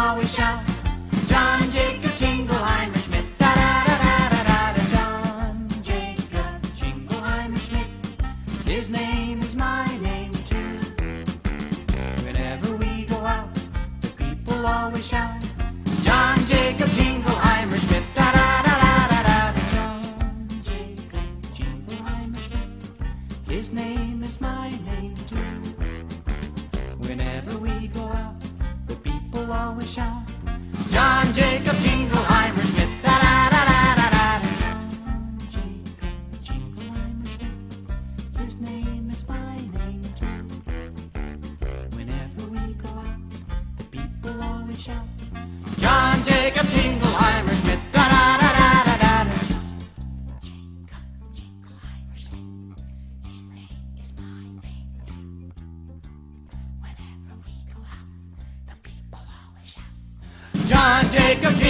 always shout, John Jacob Jingleheimer Schmidt. Da da da da da da da. John Jacob Jingleheimer Schmidt. His name is my name too. Whenever we go out, the people always shout, John Jacob Jingleheimer Schmidt. Da da da da da da da. John Jacob Jingleheimer Schmidt. His name is my name too. Whenever we go out, the people always shout, John Jacob Jingleheimer Schmidt. Da da da da da da. John Jacob Jingleheimer Schmidt. His name is my name too. Whenever we go out, the people always shout, John Jacob Jingleheimer Schmidt. Da da da da da da da. Jacob Jingleheimer Schmidt. His name is my name too. Whenever we go out, the people always shout, John Jacob Jingleheimer